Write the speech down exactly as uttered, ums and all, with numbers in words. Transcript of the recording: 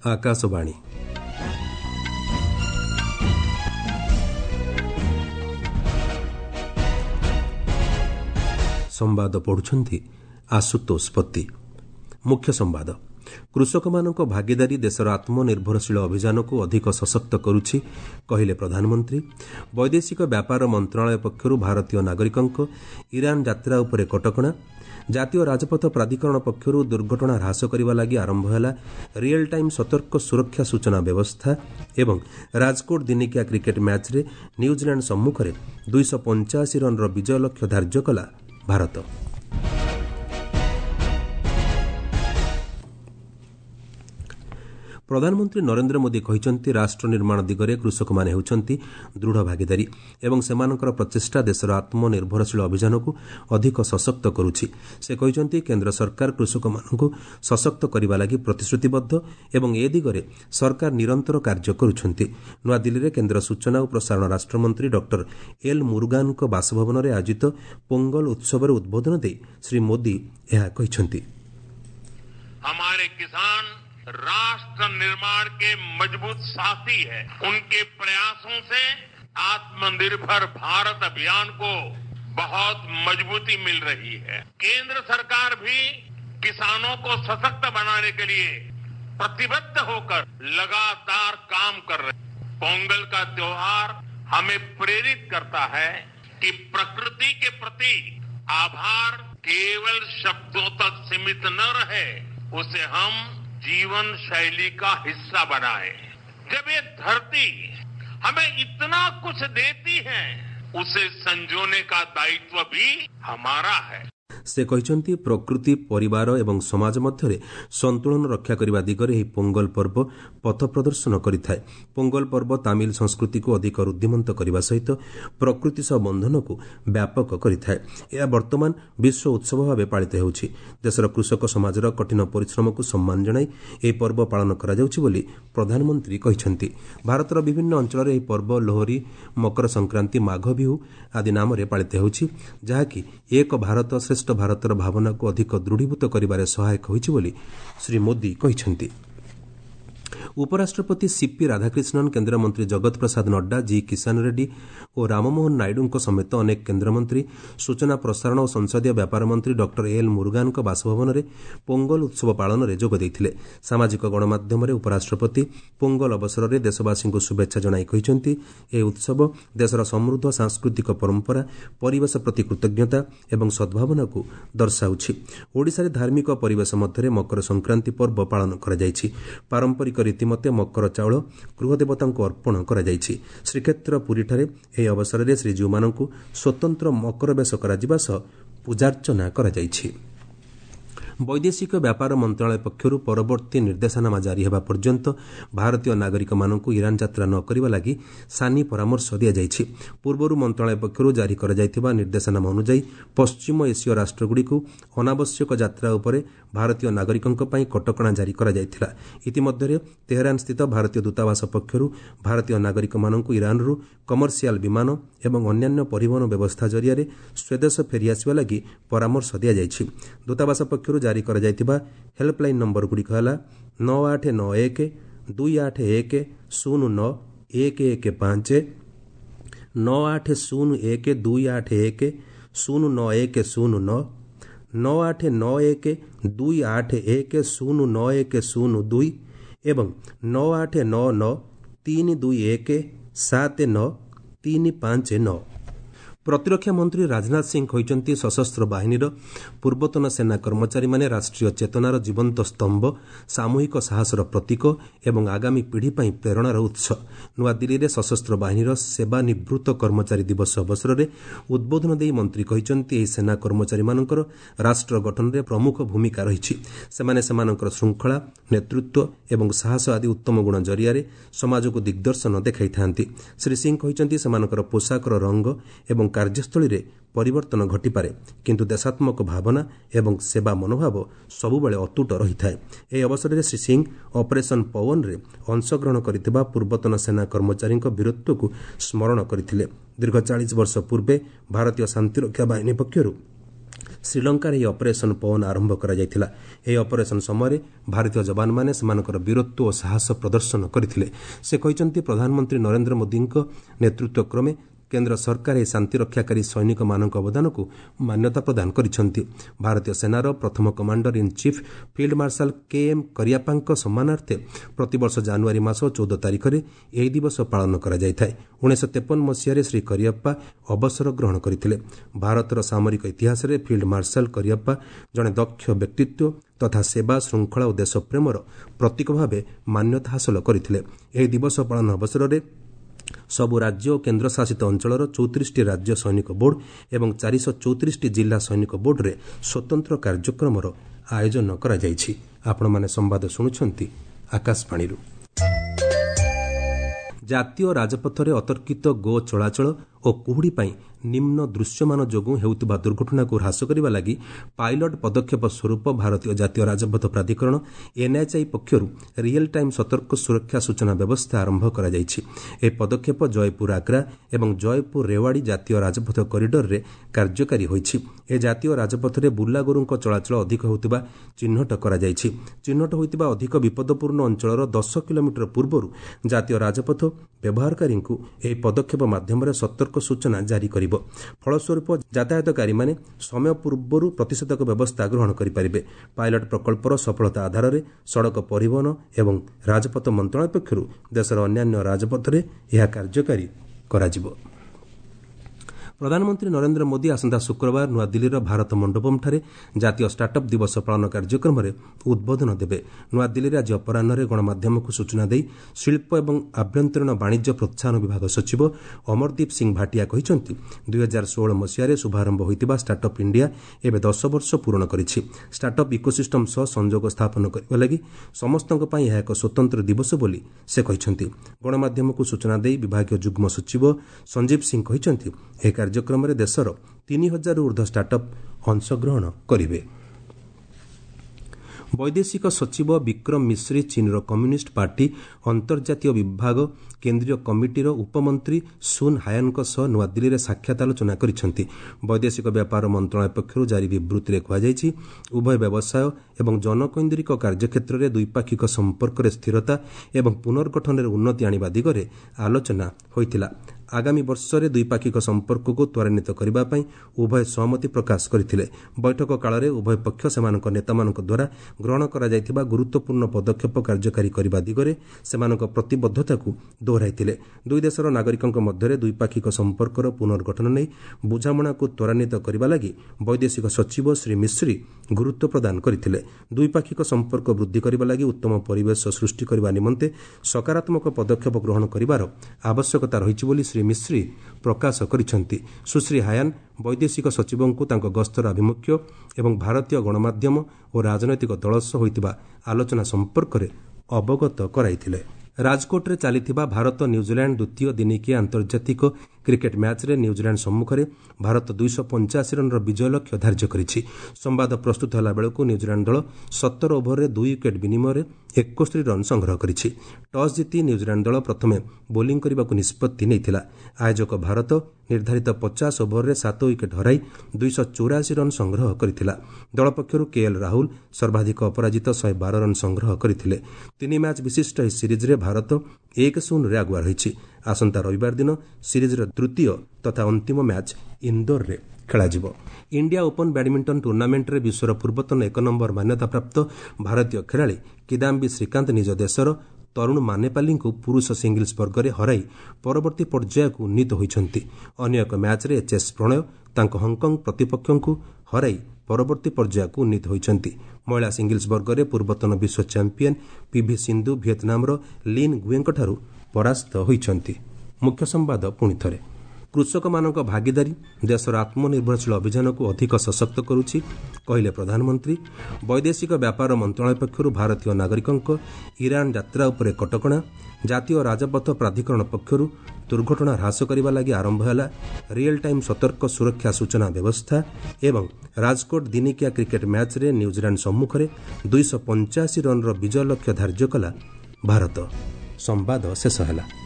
आकाशवाणी संवाद पढ़ुछंती आशुतोष पति। मुख्य संवाद। कृषकमानक भागीदारी देशर आत्मनिर्भरशील अभियान को अधिक सशक्त करुछि कहिले प्रधानमंत्री। वैदेशिक व्यापार मंत्रालय पक्षरु भारतीय नागरिकंक ईरान यात्रा उपरे कटकणा। जातीय राजपथ प्राधिकरण पक्षरु दुर्घटना ह्रास करने लगी आरंभ है रियल टाइम सतर्क सुरक्षा सूचना व्यवस्था। एवं राजकोट दिनिकिया क्रिकेट मैच रे न्यूजीलैंड सम्मुखें दुईश पंचाशी रन विजय लक्ष्य धार्य कला भारत। प्रधानमंत्री नरेंद्र मोदी कहते राष्ट्र निर्माण दिगरे कृषक माने हेउछंती दृढ़ भागीदारी एवं सेमानकर प्रचेष्टा देशर आत्मनिर्भरशील अभियान को अधिक सशक्त करुछि। से कहते केंद्र सरकार कृषक मानकु सशक्त करने लगी प्रतिश्रुतिबद्ध एवं ए दिगरे सरकार निरंतर कार्य करुछंती। नवा दिल्ली रे केंद्र सूचना और प्रसारण राष्ट्रमंत्री डॉक्टर एल मुरुगान को बासभवन में आयोजित पोंगल उत्सव में उद्बोधन दे श्री मोदी यह कहते हमारे किसान राष्ट्र निर्माण के मजबूत साथी है। उनके प्रयासों से आत्मनिर्भर भारत अभियान को बहुत मजबूती मिल रही है। केंद्र सरकार भी किसानों को सशक्त बनाने के लिए प्रतिबद्ध होकर लगातार काम कर रही है। पोंगल का त्योहार हमें प्रेरित करता है कि प्रकृति के प्रति आभार केवल शब्दों तक सीमित न रहे, उसे हम जीवन शैली का हिस्सा बनाए। जब ये धरती हमें इतना कुछ देती है, उसे संजोने का दायित्व भी हमारा है। से कहते प्रकृति परिवार एवं समाज मध्य संतुलन रक्षा करने दिगरे यह पोंगल पर्व पथ प्रदर्शन करिथाए। पोंगल पर्व तामिल संस्कृति को अधिक रुद्धिमंत करने सहित प्रकृति सह बंधन को व्यापक करिथाए। यह वर्तमान विश्व उत्सव भाव पालित होउछि। देशर कृषक समाजर कठिन परिश्रम को सम्मान जणाई यह पर्व पालन करा जाउछि बोली प्रधानमंत्री कहिसंति। भारतर विभिन्न अंचल यह पर्व लोहरी, मकर संक्रांति, माघ बिहू आदि नाम पालित होउछि, जहाँकि एक भारत श्रेष्ठ भारतर भावना को अधिक दृढ़ीभूत करिबारे सहायक होइछि बोली श्री मोदी कहिसंति। उपराष्ट्रपति सीपी राधाकृष्णन, केन्द्रमंत्री जगत प्रसाद नड्डा, जी किशन रेड्डी और राममोहन नायडू समेत अनेक केन्द्रमंत्री, सूचना प्रसारण और संसदीय व्यापार मंत्री डॉक्टर एल मुरुगान बासभवन में पोंगल उत्सव पालन में जोग देइथिले। सामाजिक गणमाध्यम उपराष्ट्रपति पोंगल अवसर में देशवासी को शुभेच्छा जणाई कहिसंति ए उत्सव देशर समृद्ध सांस्कृतिक परंपरा, परिवेश प्रति कृतज्ञता एवं सद्भावना को दर्शाउछि। ओडिशा रे धार्मिक परिवेश मध्य मकर संक्रांति पर्व पालन करा जायछि। पारंपरिक रीतिमते मकर चाउल गृहदेवता अर्पण करा जायछि। श्रीक्षेत्र पुरीठारे एही अवसर में श्रीजीउमानंकु स्वतंत्र मकर बेश करा जिबा सह पूजार्चना करा जायछि। वैदेशिक व्यापार मंत्रालय पक्षरु परवर्ती निर्देशनामा जारी हेबा पर्यंत भारतीय नागरिक मानकु ईरान यात्रा न करिबा लागि सानी परामर्श दिया जायछि। पूर्वरु मंत्रालय पक्षरु जारी करा जायथिबा निर्देशनामा अनुसार पश्चिम एशीय राष्ट्रगुड़िकु अनावश्यक यात्रा उपरे भारतीय नागरिकंक पई कटकणा जारी करा जायथिला। इतिमध्ये तेहरान स्थित भारतीय दूतावास पक्षरु भारतीय नागरिक मानकु ईरानरु कमर्शियल विमान एवं अन्यान्य परिवहन व्यवस्था जरिया स्वदेश फेरी आसिबा लागि परामर्श दिया जायछि। दूतावास पक्षरु जारी करा जायतिबा हेल्पलाइन नंबर गुड़िक है नौ आठ नौ एक दुई आठ एक शून्य नौ एक एक पांच, नौ आठ शून्य एक दुई आठ एक शून्य नौ एक शून्य नौ, नौ आठ नौ एक दुई आठ एक शून्य नौ एक शून्य दुई एवं नौ आठ नौ नौ तीन दुई एक सात नौ तीन पांच नौ। प्रतिरक्षा मंत्री राजनाथ सिंह कहते सशस्त्र बाहिनीर पूर्वतन सेना कर्मचारी माने राष्ट्रीय चेतनार जीवंत स्तंभ, सामूहिक साहसर प्रतीक एवं आगामी पीढ़ी पर प्रेरणार उत्स। नुआ दिल्ली में सशस्त्र बाहिनीर सेवानिवृत्त कर्मचारी दिवस अवसर में उद्बोधन दे मंत्री कहते यह सेना कर्मचारी मानकर राष्ट्र गठन में प्रमुख भूमिका रही। सेमाने सेमानकर श्रृंखला, नेतृत्व एवं साहस आदि उत्तम गुण जरिया समाज को दिग्दर्शन देखाई थांती। श्री सिंह कहते सेमानकर पोशाकर रंग एवं कार्यस्थली रे परिवर्तन घटिपारे, किंतु देशात्मक भावना एवं सेवा मनोभाव सबुबले अतुट रही थाए। एही अवसर में श्री सिंह ऑपरेशन पवन रे अंशग्रहण करथिबा पूर्वतन सेना कर्मचारी वीरत्व को स्मरण करथिले। दीर्घ चालीस वर्ष पूर्वे भारतीय शांतिरक्षा बाहिनी पक्षरु ଶ୍ରୀଲଙ୍କାର ଏହି ଅପରେସନ ପୱନ ଆରମ୍ଭ କରାଯାଇଥିଲା। ଏହି ଅପରେସନ ସମୟରେ ଭାରତୀୟ ଯବାନମାନେ ସେମାନଙ୍କର ବୀରତ୍ୱ ଓ ସାହସ ପ୍ରଦର୍ଶନ କରିଥିଲେ। ସେ କହିଛନ୍ତି ପ୍ରଧାନମନ୍ତ୍ରୀ ନରେନ୍ଦ୍ର ମୋଦିଙ୍କ ନେତୃତ୍ୱ କ୍ରମେ କେନ୍ଦ୍ର ସରକାର ଏହି ଶାନ୍ତିରକ୍ଷାକାରୀ ସୈନିକମାନଙ୍କ ଅବଦାନକୁ ମାନ୍ୟତା ପ୍ରଦାନ କରିଛନ୍ତି। ଭାରତୀୟ ସେନାର ପ୍ରଥମ commander in chief field marshal K M କରିଆପାଙ୍କ ସମ୍ମାନାର୍ଥେ ପ୍ରତିବର୍ଷ ଜାନୁଆରୀ ମାସ ଚଉଦ ତାରିଖରେ ଏହି ଦିବସ ପାଳନ କରାଯାଇଥାଏ। ଉଣେଇଶହ ତେପନ ମସିହାରେ ଶ୍ରୀ କରିଅପ୍ପା ଅବସର ଗ୍ରହଣ କରିଥିଲେ। ଭାରତର ସାମରିକ ଇତିହାସରେ ଫିଲ୍ଡ ମାର୍ଶାଲ କରିଅପ୍ପା ଜଣେ ଦକ୍ଷ ବ୍ୟକ୍ତିତ୍ୱ ତଥା ସେବା ଶୃଙ୍ଖଳା ଓ ଦେଶପ୍ରେମର ପ୍ରତୀକ ଭାବେ ମାନ୍ୟତା ହାସଲ କରିଥିଲେ। ଏହି ଦିବସ ପାଳନ ଅବସରରେ ସବୁ ରାଜ୍ୟ ଓ କେନ୍ଦ୍ରଶାସିତ ଅଞ୍ଚଳର ଚଉତିରିଶଟି ରାଜ୍ୟ ସୈନିକ ବୋର୍ଡ ଏବଂ ଚାରିଶହ ଚଉତିରିଶଟି ଜିଲ୍ଲା ସୈନିକ ବୋର୍ଡରେ ସ୍ୱତନ୍ତ୍ର କାର୍ଯ୍ୟକ୍ରମର ଆୟୋଜନ କରାଯାଇଛି। ଆପଣମାନେ ସମ୍ବାଦ ଶୁଣୁଛନ୍ତି ଆକାଶବାଣୀରୁ। ଜାତୀୟ ରାଜପଥରେ ଅତର୍କିତ ଗୋ ଚଳାଚଳ ଓ କୁହୁଡ଼ି ପାଇଁ ନିମ୍ନ ଦୃଶ୍ୟମାନ ଯୋଗୁଁ ହେଉଥିବା ଦୁର୍ଘଟଣାକୁ ହ୍ରାସ କରିବା ଲାଗି ପାଇଲଟ ପଦକ୍ଷେପ ସ୍ୱରୂପ ଭାରତୀୟ ଜାତୀୟ ରାଜପଥ ପ୍ରାଧିକରଣ ଏନ୍ଏଚ୍ଆଇ ପକ୍ଷରୁ ରିଏଲ୍ ଟାଇମ୍ ସତର୍କ ସୁରକ୍ଷା ସୂଚନା ବ୍ୟବସ୍ଥା ଆରମ୍ଭ କରାଯାଇଛି। ଏହି ପଦକ୍ଷେପ ଜୟପୁର ଆଗ୍ରା ଏବଂ ଜୟପୁର ରେୱାଡ଼ି ଜାତୀୟ ରାଜପଥ କରିଡରରେ କାର୍ଯ୍ୟକାରୀ ହୋଇଛି। ଏ ଜାତୀୟ ରାଜପଥରେ ବୁଲାଗୋରୁଙ୍କ ଚଳାଚଳ ଅଧିକ ହେଉଥିବା ଚିହ୍ନଟ କରାଯାଇଛି। ଚିହ୍ନଟ ହୋଇଥିବା ଅଧିକ ବିପଦପୂର୍ଣ୍ଣ ଅଞ୍ଚଳର ଦଶ କିଲୋମିଟର ପୂର୍ବରୁ ଜାତୀୟ ରାଜପଥ ବ୍ୟବହାରକାରୀଙ୍କୁ ଏହି ପଦକ୍ଷେପ ମାଧ୍ୟମରେ ସତର୍କ ସୂଚନା ଜାରି କରିବ। ଫଳସ୍ୱରୂପ ଯାତାୟାତକାରୀମାନେ ସମୟ ପୂର୍ବରୁ ପ୍ରତିଷେଧକ ବ୍ୟବସ୍ଥା ଗ୍ରହଣ କରିପାରିବେ। ପାଇଲଟ ପ୍ରକଳ୍ପର ସଫଳତା ଆଧାରରେ ସଡ଼କ ପରିବହନ ଏବଂ ରାଜପଥ ମନ୍ତ୍ରଣାଳୟ ପକ୍ଷରୁ ଦେଶର ଅନ୍ୟାନ୍ୟ ରାଜପଥରେ ଏହା କାର୍ଯ୍ୟକାରୀ କରାଯିବ। ପ୍ରଧାନମନ୍ତ୍ରୀ ନରେନ୍ଦ୍ର ମୋଦି ଆସନ୍ତା ଶୁକ୍ରବାର ନୂଆଦିଲ୍ଲୀର ଭାରତ ମଣ୍ଡପମ୍ଠାରେ ଜାତୀୟ ଷ୍ଟାର୍ଟଅପ୍ ଦିବସ ପାଳନ କାର୍ଯ୍ୟକ୍ରମରେ ଉଦ୍ବୋଧନ ଦେବେ। ନୂଆଦିଲ୍ଲୀରେ ଆଜି ଅପରାହ୍ନରେ ଗଣମାଧ୍ୟମକୁ ସୂଚନା ଦେଇ ଶିଳ୍ପ ଏବଂ ଆଭ୍ୟନ୍ତରୀଣ ବାଣିଜ୍ୟ ପ୍ରୋତ୍ସାହନ ବିଭାଗ ସଚିବ ଅମରଦୀପ ସିଂ ଭାଟିଆ କହିଛନ୍ତି, ଦୁଇ ହଜାର ଷୋହଳ ମସିହାରେ ଶୁଭାରମ୍ଭ ହୋଇଥିବା ଷ୍ଟାର୍ଟଅପ୍ ଇଣ୍ଡିଆ ଏବେ ଦଶ ବର୍ଷ ପୂରଣ କରିଛି। ଷ୍ଟାର୍ଟଅପ୍ ଇକୋସିଷ୍ଟମ୍ ସହ ସଂଯୋଗ ସ୍ଥାପନ କରିବା ଲାଗି ସମସ୍ତଙ୍କ ପାଇଁ ଏହା ଏକ ସ୍ୱତନ୍ତ୍ର ଦିବସ ବୋଲି ସେ କହିଛନ୍ତି। ଗଣମାଧ୍ୟମକୁ ସୂଚନା ଦେଇ ବିଭାଗୀୟ ଯୁଗ୍ମ ସଚିବ ସଞ୍ଜୀବ ସିଂ କହିଛନ୍ତି, ଏହି କାର୍ଯ୍ୟକ୍ରମରେ ଦେଶର ତିନି ହଜାରରୁ ଉର୍ଦ୍ଧ୍ୱ ଷ୍ଟାର୍ଟଅପ୍ ଅଂଶଗ୍ରହଣ କରିବେ। ବୈଦେଶିକ ସଚିବ ବିକ୍ରମ ମିଶ୍ରି ଚୀନର କମ୍ୟୁନିଷ୍ଟ ପାର୍ଟି ଅନ୍ତର୍ଜାତୀୟ ବିଭାଗ କେନ୍ଦ୍ରୀୟ କମିଟିର ଉପମନ୍ତ୍ରୀ ସୁନ୍ ହାୟାନ୍ଙ୍କ ସହ ନୂଆଦିଲ୍ଲୀରେ ସାକ୍ଷାତ ଆଲୋଚନା କରିଛନ୍ତି। ବୈଦେଶିକ ବ୍ୟାପାର ମନ୍ତ୍ରଣାଳୟ ପକ୍ଷରୁ ଜାରି ବିବୃତ୍ତିରେ କୁହାଯାଇଛି, ଉଭୟ ବ୍ୟବସାୟ ଏବଂ ଜନକୈନ୍ଦ୍ରିକ କାର୍ଯ୍ୟକ୍ଷେତ୍ରରେ ଦ୍ୱିପାକ୍ଷିକ ସମ୍ପର୍କରେ ସ୍ଥିରତା ଏବଂ ପୁନର୍ଗଠନରେ ଉନ୍ନତି ଆଣିବା ଦିଗରେ ଆଲୋଚନା ହୋଇଥିଲା। ଆଗାମୀ ବର୍ଷରେ ଦ୍ୱିପାକ୍ଷିକ ସମ୍ପର୍କକୁ ତ୍ୱରାନ୍ୱିତ କରିବା ପାଇଁ ଉଭୟ ସହମତି ପ୍ରକାଶ କରିଥିଲେ। ବୈଠକ କାଳରେ ଉଭୟ ପକ୍ଷ ସେମାନଙ୍କ ନେତାମାନଙ୍କ ଦ୍ୱାରା ଗ୍ରହଣ କରାଯାଇଥିବା ଗୁରୁତ୍ୱପୂର୍ଣ୍ଣ ପଦକ୍ଷେପ କାର୍ଯ୍ୟକାରୀ କରିବା ଦିଗରେ ସେମାନଙ୍କ ପ୍ରତିବଦ୍ଧତାକୁ ଦୋହରାଇଥିଲେ। ଦୁଇ ଦେଶର ନାଗରିକଙ୍କ ମଧ୍ୟରେ ଦ୍ୱିପାକ୍ଷିକ ସମ୍ପର୍କର ପୁନର୍ଗଠନ ନେଇ ବୁଝାମଣାକୁ ତ୍ୱରାନ୍ୱିତ କରିବା ଲାଗି ବୈଦେଶିକ ସଚିବ ଶ୍ରୀ ମିଶ୍ରି ଗୁରୁତ୍ୱ ପ୍ରଦାନ କରିଥିଲେ। ଦ୍ୱିପାକ୍ଷିକ ସମ୍ପର୍କ ବୃଦ୍ଧି କରିବା ଲାଗି ଉତ୍ତମ ପରିବେଶ ସୃଷ୍ଟି କରିବା ନିମନ୍ତେ ସକାରାତ୍ମକ ପଦକ୍ଷେପ ଗ୍ରହଣ କରିବାର ଆବଶ୍ୟକତା ରହିଛି ବୋଲି ଶ୍ରୀ ମିଶ୍ରି ପ୍ରକାଶ କରିଛନ୍ତି। ସୁଶ୍ରୀ ହାୟାନ୍ ବୈଦେଶିକ ସଚିବଙ୍କୁ ତାଙ୍କ ଗସ୍ତର ଆଭିମୁଖ୍ୟ ଏବଂ ଭାରତୀୟ ଗଣମାଧ୍ୟମ ଓ ରାଜନୈତିକ ଦଳ ସହ ହୋଇଥିବା ଆଲୋଚନା ସମ୍ପର୍କରେ ଅବଗତ କରାଇଥିଲେ। ରାଜକୋଟରେ ଚାଲିଥିବା ଭାରତ ନ୍ୟୁଜିଲାଣ୍ଡ ଦ୍ୱିତୀୟ ଦିନିକିଆ ଆନ୍ତର୍ଜାତିକ କ୍ରିକେଟ୍ ମ୍ୟାଚ୍ରେ ନ୍ୟୁଜିଲାଣ୍ଡ ସମ୍ମୁଖରେ ଭାରତ ଦୁଇଶହ ପଞ୍ଚାଅଶୀ ରନ୍ର ବିଜୟ ଲକ୍ଷ୍ୟ ଧାର୍ଯ୍ୟ କରିଛି। ସମ୍ବାଦ ପ୍ରସ୍ତୁତ ହେଲା ବେଳକୁ ନ୍ୟୁଜିଲାଣ୍ଡ ଦଳ ସତର ଓଭରରେ ଦୁଇ ୱିକେଟ୍ ବିନିମୟରେ ଏକସ୍ତରୀ ରନ୍ ସଂଗ୍ରହ କରିଛି। ଟସ୍ ଜିତି ନ୍ୟୁଜିଲାଣ୍ଡ ଦଳ ପ୍ରଥମେ ବୋଲିଂ କରିବାକୁ ନିଷ୍ପତ୍ତି ନେଇଥିଲା। ଆୟୋଜକ ଭାରତ ନିର୍ଦ୍ଧାରିତ ପଚାଶ ଓଭରରେ ସାତ ୱିକେଟ୍ ହରାଇ ଦୁଇଶହ ଚଉରାଅଶୀ ରନ୍ ସଂଗ୍ରହ କରିଥିଲା। ଦଳ ପକ୍ଷରୁ କେଏଲ୍ ରାହୁଲ ସର୍ବାଧିକ ଅପରାଜିତ ଶହେ ବାର ରନ୍ ସଂଗ୍ରହ କରିଥିଲେ। ତିନି ମ୍ୟାଚ୍ ବିଶିଷ୍ଟ ଏହି ସିରିଜ୍ରେ ଭାରତ ଏକ ଶୂନରେ ଆଗୁଆ ରହିଛି। ଆସନ୍ତା ରବିବାର ଦିନ ସିରିଜ୍ର ତୃତୀୟ ତଥା ଅନ୍ତିମ ମ୍ୟାଚ୍ ଇନ୍ଦୋରରେ ଖେଳାଯିବ। ଇଣ୍ଡିଆ ଓପନ୍ ବ୍ୟାଡ୍ମିଣ୍ଟନ ଟୁର୍ଣ୍ଣାମେଣ୍ଟରେ ବିଶ୍ୱର ପୂର୍ବତନ ଏକ ନମ୍ବର ମାନ୍ୟତାପ୍ରାପ୍ତ ଭାରତୀୟ ଖେଳାଳି କିଦାମ୍ବି ଶ୍ରୀକାନ୍ତ ନିଜ ଦେଶର ତରୁଣ ମାନେପାଲିଙ୍କୁ ପୁରୁଷ ସିଙ୍ଗଲ୍ସ ବର୍ଗରେ ହରାଇ ପରବର୍ତ୍ତୀ ପର୍ଯ୍ୟାୟକୁ ଉନ୍ନୀତ ହୋଇଛନ୍ତି। ଅନ୍ୟ ଏକ ମ୍ୟାଚ୍ରେ ଏଚ୍ଏସ୍ ପ୍ରଣୟ ତାଙ୍କ ହଂକଂ ପ୍ରତିପକ୍ଷଙ୍କୁ ହରାଇ ପରବର୍ତ୍ତୀ ପର୍ଯ୍ୟାୟକୁ ଉନ୍ନୀତ ହୋଇଛନ୍ତି। ମହିଳା ସିଙ୍ଗଲ୍ସ ବର୍ଗରେ ପୂର୍ବତନ ବିଶ୍ୱ ଚାମ୍ପିୟନ୍ ପିଭି ସିନ୍ଧୁ ଭିଏତନାମର ଲିନ୍ ଗୁଏଙ୍କଠାରୁ ପରାସ୍ତ ହୋଇଛନ୍ତି। ମୁଖ୍ୟ ସମ୍ବାଦ ପୁଣି ଥରେ। କୃଷକମାନଙ୍କ ଭାଗିଦାରୀ ଦେଶର ଆତ୍ମନିର୍ଭରଶୀଳ ଅଭିଯାନକୁ ଅଧିକ ସଶକ୍ତ କରୁଛି, କହିଲେ ପ୍ରଧାନମନ୍ତ୍ରୀ। ବୈଦେଶିକ ବ୍ୟାପାର ମନ୍ତ୍ରଣାଳୟ ପକ୍ଷରୁ ଭାରତୀୟ ନାଗରିକଙ୍କ ଇରାନ୍ ଯାତ୍ରା ଉପରେ କଟକଣା। ଜାତୀୟ ରାଜପଥ ପ୍ରାଧିକରଣ ପକ୍ଷରୁ ଦୁର୍ଘଟଣା ହ୍ରାସ କରିବା ଲାଗି ଆରମ୍ଭ ହେଲା ରିଏଲ୍ ଟାଇମ୍ ସତର୍କ ସୁରକ୍ଷା ସୂଚନା ବ୍ୟବସ୍ଥା ଏବଂ ରାଜକୋଟ ଦିନିକିଆ କ୍ରିକେଟ୍ ମ୍ୟାଚ୍ରେ ନ୍ୟୁଜିଲାଣ୍ଡ ସମ୍ମୁଖରେ ଦୁଇଶହ ପଞ୍ଚାଅଶୀ ରନ୍ର ବିଜୟ ଲକ୍ଷ୍ୟ ଧାର୍ଯ୍ୟ କଲା ଭାରତ। ସମ୍ବାଦ ଶେଷ ହେଲା।